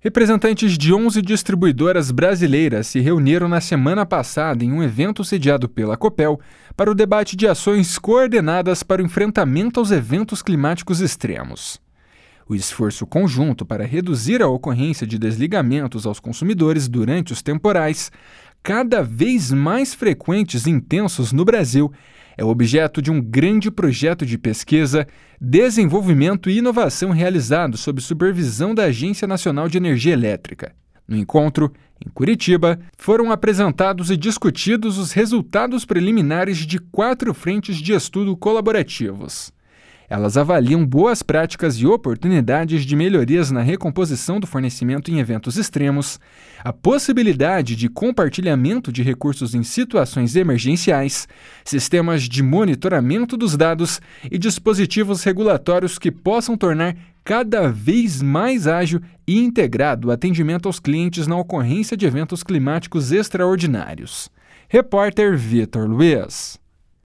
Representantes de 11 distribuidoras brasileiras se reuniram na semana passada em um evento sediado pela Copel para o debate de ações coordenadas para o enfrentamento aos eventos climáticos extremos. O esforço conjunto para reduzir a ocorrência de desligamentos aos consumidores durante os temporais, cada vez mais frequentes e intensos no Brasil, é objeto de um grande projeto de pesquisa, desenvolvimento e inovação realizado sob supervisão da Agência Nacional de Energia Elétrica. No encontro, em Curitiba, foram apresentados e discutidos os resultados preliminares de 4 frentes de estudo colaborativos. Elas avaliam boas práticas e oportunidades de melhorias na recomposição do fornecimento em eventos extremos, a possibilidade de compartilhamento de recursos em situações emergenciais, sistemas de monitoramento dos dados e dispositivos regulatórios que possam tornar cada vez mais ágil e integrado o atendimento aos clientes na ocorrência de eventos climáticos extraordinários. Repórter Vitor Luiz.